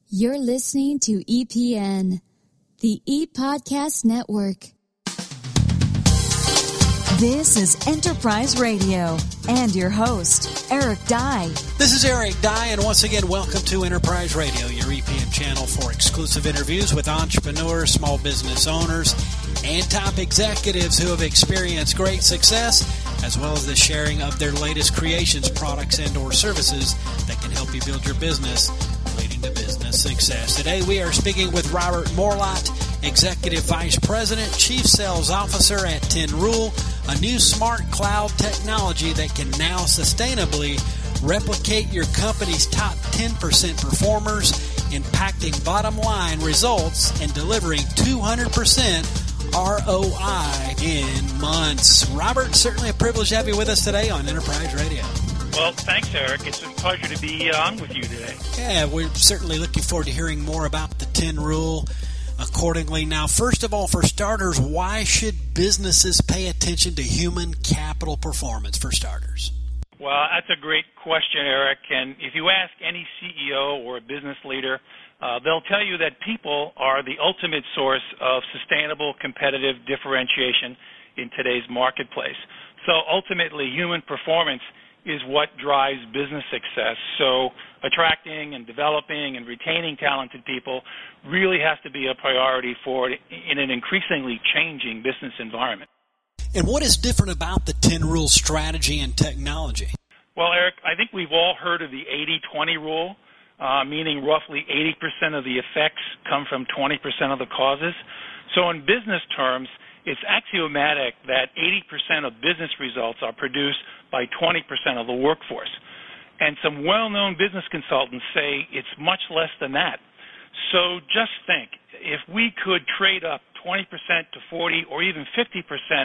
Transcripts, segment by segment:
You're listening to EPN, the ePodcast Network. This is Enterprise Radio and your host, Eric Dye. This is Eric Dye, and once again, welcome to Enterprise Radio, your EPN channel for exclusive interviews with entrepreneurs, small business owners, and top executives who have experienced great success, as well as the sharing of their latest creations, products, and or services that can help you build your business, leading to business success. Today, we are speaking with Robert Morlatt, Executive Vice President, Chief Sales Officer at TenRule, a new smart cloud technology that can now sustainably replicate your company's top 10% performers, impacting bottom line results and delivering 200% ROI in months. Robert, certainly a privilege to have you with us today on Enterprise Radio. Well, thanks, Eric. It's a pleasure to be on with you today. Yeah, we're certainly looking forward to hearing more about the TenRule accordingly. Now, first of all, for starters, why should businesses pay attention to human capital performance, for starters? Well, that's a great question, Eric. And if you ask any CEO or a business leader, they'll tell you that people are the ultimate source of sustainable competitive differentiation in today's marketplace. So ultimately, human performance is what drives business success. So attracting and developing and retaining talented people really has to be a priority for it in an increasingly changing business environment. And what is different about the TenRule strategy and technology? Well, Eric, I think we've all heard of the 80-20 rule, meaning roughly 80% of the effects come from 20% of the causes. So in business terms, it's axiomatic that 80% of business results are produced by 20% of the workforce. And some well-known business consultants say it's much less than that. So just think, if we could trade up 20% to 40 or even 50%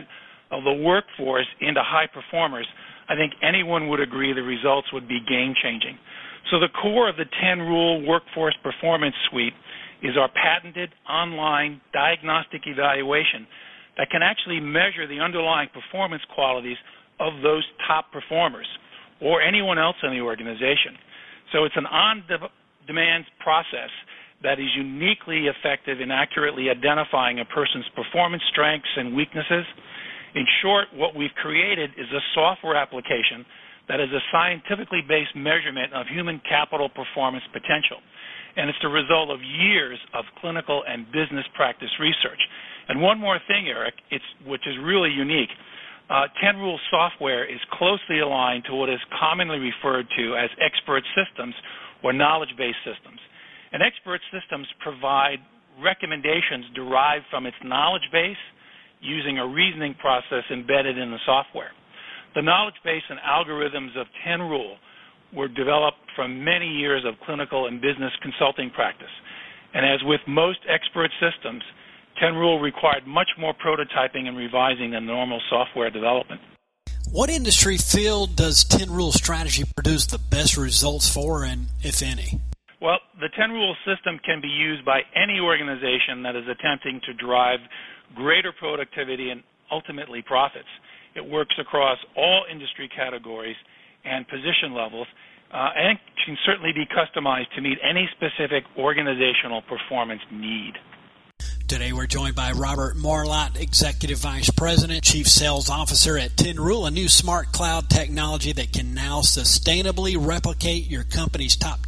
of the workforce into high performers, I think anyone would agree the results would be game-changing. So the core of the TenRule Workforce Performance Suite is our patented online diagnostic evaluation that can actually measure the underlying performance qualities of those top performers or anyone else in the organization. So it's an on-demand process that is uniquely effective in accurately identifying a person's performance strengths and weaknesses. In short, what we've created is a software application that is a scientifically based measurement of human capital performance potential. And it's the result of years of clinical and business practice research. And one more thing, Eric, which is really unique. TenRule software is closely aligned to what is commonly referred to as expert systems or knowledge-based systems. And expert systems provide recommendations derived from its knowledge base using a reasoning process embedded in the software. The knowledge base and algorithms of TenRule were developed from many years of clinical and business consulting practice. And as with most expert systems, TenRule required much more prototyping and revising than normal software development. What industry field does TenRule strategy produce the best results for, and if any? Well, the TenRule system can be used by any organization that is attempting to drive greater productivity and ultimately profits. It works across all industry categories and position levels, and can certainly be customized to meet any specific organizational performance need. Today we're joined by Robert Morlatt, Executive Vice President, Chief Sales Officer at TenRule, a new smart cloud technology that can now sustainably replicate your company's top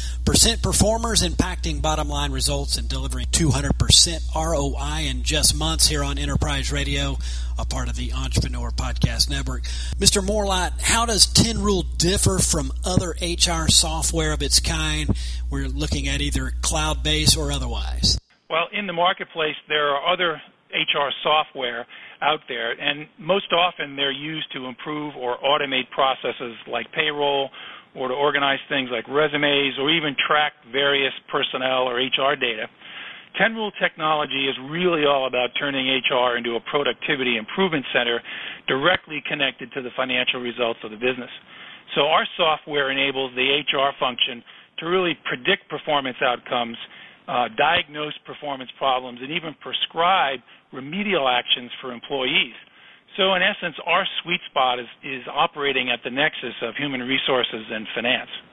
10% performers, impacting bottom line results and delivering 200% ROI in just months here on Enterprise Radio, a part of the Entrepreneur Podcast Network. Mr. Morlatt, how does TenRule differ from other HR software of its kind? We're looking at either cloud-based or otherwise. Well, in the marketplace, there are other HR software out there, and most often they're used to improve or automate processes like payroll or to organize things like resumes or even track various personnel or HR data. TenRule technology is really all about turning HR into a productivity improvement center directly connected to the financial results of the business. So our software enables the HR function to really predict performance outcomes, diagnose performance problems, and even prescribe remedial actions for employees. So in essence, our sweet spot is operating at the nexus of human resources and finance.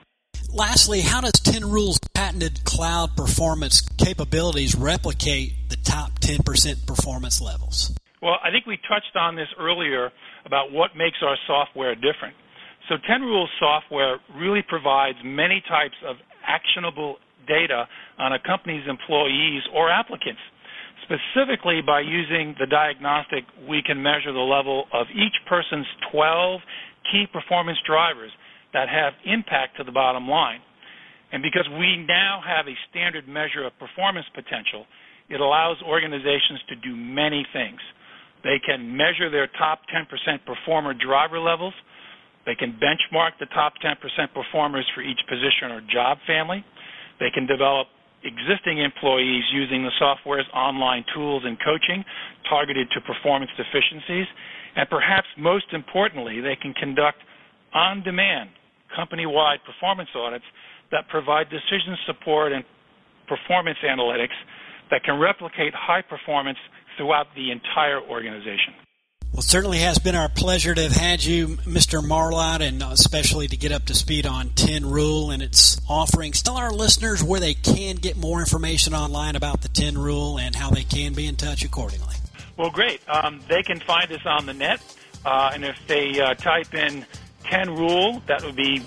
Lastly, how does 10 Rule's patented cloud performance capabilities replicate the top 10% performance levels? Well, I think we touched on this earlier about what makes our software different. So 10 Rule's software really provides many types of actionable data on a company's employees or applicants. Specifically, by using the diagnostic, we can measure the level of each person's 12 key performance drivers that have impact to the bottom line. And because we now have a standard measure of performance potential, it allows organizations to do many things. They can measure their top 10% performer driver levels. They can benchmark the top 10% performers for each position or job family. They can develop existing employees using the software's online tools and coaching targeted to performance deficiencies. And perhaps most importantly, they can conduct on-demand company-wide performance audits that provide decision support and performance analytics that can replicate high performance throughout the entire organization. Well, it certainly has been our pleasure to have had you, Mr. Marlatt, and especially to get up to speed on 10 Rule and its offerings. Tell our listeners where they can get more information online about the 10 Rule and how they can be in touch accordingly. Well, great. They can find us on the net, and if they type in 10 Rule, that would be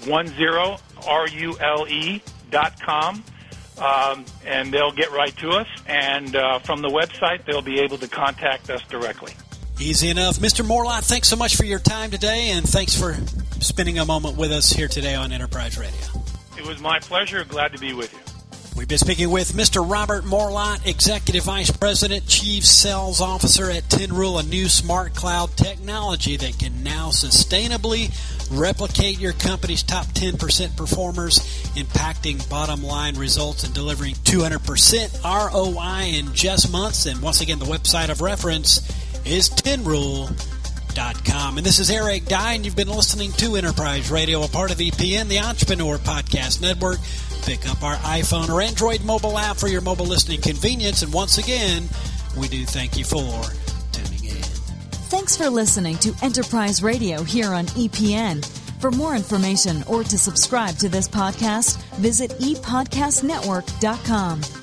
10rule.com, and they'll get right to us. And from the website, they'll be able to contact us directly. Easy enough. Mr. Marlatt, thanks so much for your time today, and thanks for spending a moment with us here today on Enterprise Radio. It was my pleasure. Glad to be with you. We've been speaking with Mr. Robert Marlatt, Executive Vice President, Chief Sales Officer at 10 Rule, a new smart cloud technology that can now sustainably replicate your company's top 10% performers, impacting bottom line results and delivering 200% ROI in just months. And once again, the website of reference is 10rule.com. And this is Eric Dye, and you've been listening to Enterprise Radio, a part of EPN, the Entrepreneur Podcast Network. Pick up our iPhone or Android mobile app for your mobile listening convenience. And once again, we do thank you for tuning in. Thanks for listening to Enterprise Radio here on EPN. For more information or to subscribe to this podcast, visit epodcastnetwork.com.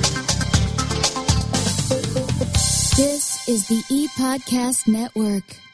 This is the ePodcast Network.